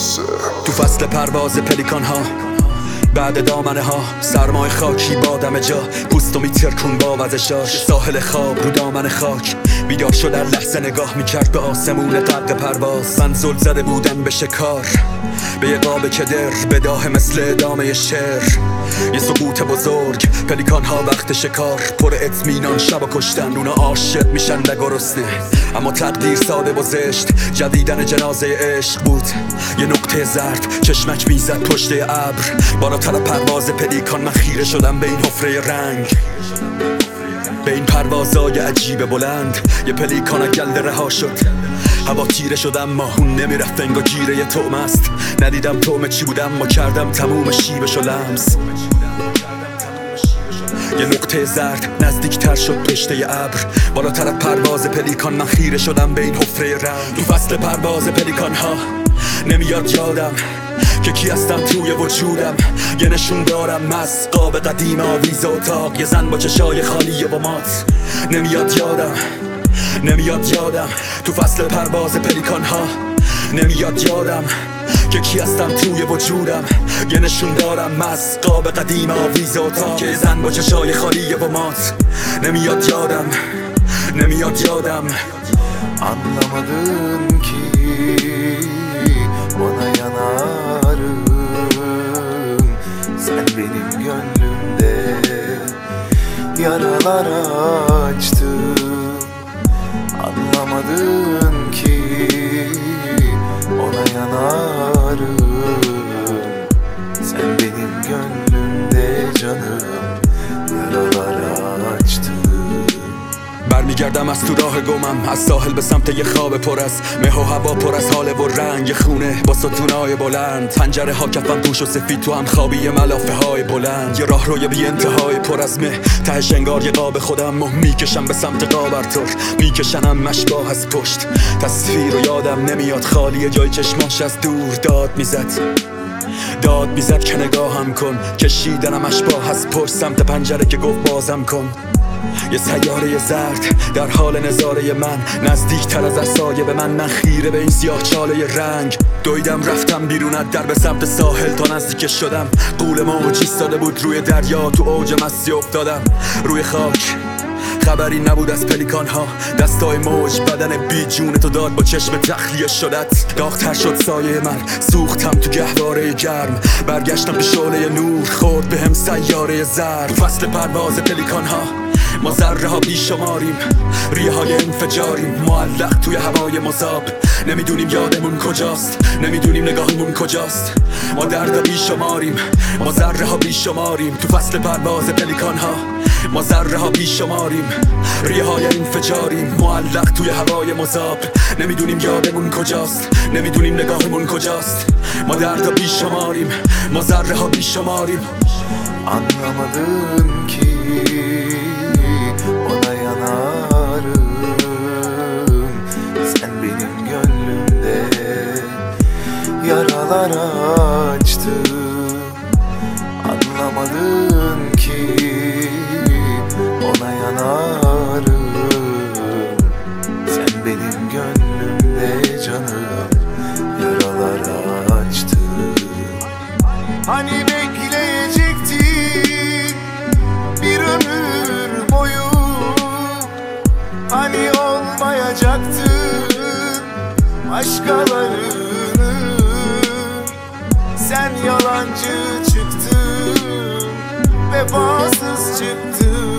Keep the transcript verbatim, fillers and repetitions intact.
تو فصل پرواز پلیکان ها، بعد دامنه ها سرمای خاکی بادم جا، پوستو میترکون با وزشاش. ساحل خواب رو دامن خاک، بیدار شد در لحظه نگاه میکرد به آسمون قد پرواز. من زل زده بودم به شکار، به یه قاب کدر بداه مثل ادامه شعر. یه سقوط بزرگ، پلیکان ها وقت شکار پر اطمینان شب کشتن. اونا عاشق میشن و گرسنه، اما تقدیر ساده و زشت. جدیدن جنازه عشق بود، یه نقطه زرد چشمک میزد پشت ابر. بالاتر پرواز پلیکان من خیره شدم به این حفره رنگ، به این پروازای عجیب بلند. یه پلیکان گلده رها شد، هوا تیره شد اما اون نمیرفت، انگار گیره یه طعم است. ندیدم طعم چی بودم، ما کردم تموم شیبشو لمس. یه نقطه زرد نزدیکتر شد پشته ابر. بالاتر پرواز پلیکان من خیره شدم به این حفره رنگ. تو فصل پرواز پلیکان ها نمیاد یادم که کی هستم توی وجودم. یه نشون دارم از قاب قدیم آویز اتاق، یه زن با چشای خالی و مات. نمیاد یادم نمیاد یادم تو فصل پرواز پلیکان ها نمیاد یادم که کی هستم توی وجودم. یه نشون دارم از قاب قدیم آویز اتاق، یه زن با چشای خالی و مات. nemiad yadam, nemiad yadam. Anlamadın ki bana yanarım, sen benim gönlümde yaralar açtın. Anlamadın ki ona yanarım, sen benim gönlümde canım yaralar açtın. برمیگردم از تو راه گمم، از ساحل به سمت یه خواب پر از مه و هوا، پر از حال و رنگ. یه خونه با ستونای بلند، پنجره ها کفن پوش و سفید، تو هم خوابی ملافه های بلند. یه راه روی بی انتهای پر از مه، تهش انگار یه قاب خودم و میکشم به سمت قابرتر. میکشنم مشباه از پشت، تصویر و یادم نمیاد، خالی جای چشماش از دور داد میزد داد میزد که نگاهم کن. کشیدنم اشباه از پشت سمت پنجره که گفت بازم کن. یه سیاره زرد در حال نظاره من، نزدیک تر از عصای به من. من خیره به این سیاه چاله رنگ، دویدم رفتم بیرون از در به سمت ساحل. تا نزدیک شدم قول موج ایستاده بود روی دریا، تو اوج مستی افتادم روی خاک. خبری نبود از پلیکان ها، دستای موج بدن بی جون تو داد با چشم تخلیه شدت. داغ‌تر شد سایه من، سوختم تو گهواره گرم. برگشتم به شعله نور، خورد به هم سیاره زرد. فصل پرواز پلیکان ها ما ذره ها بیشماریم، ریه های انفجاریم، معلق توی هوای مذاب. نمیدونیم یادمون کجاست، نمیدونیم نگاهمون کجاست. ما درد بیشماریم، ما ذره ها بیشماریم. تو فصل پرواز پلیکان ها ما ذره ها بیشماریم، ریه های انفجاریم، معلق توی هوای مذاب. نمیدونیم یادمون کجاست، نمیدونیم نگاهمون کجاست. ما درد بیشماریم، ما ذره ها بیشماریم. Anlamadın ki ona yanarım, sen benim gönlümde yaralar açtın. Anlamadın ki ona yanarım, sen benim gönlümde canım yaralar açtın. Hani bekleyecektin bir ömür boyu, hani olmayacaktın başkalarını. Sen yalancı çıktın, vefasız çıktın.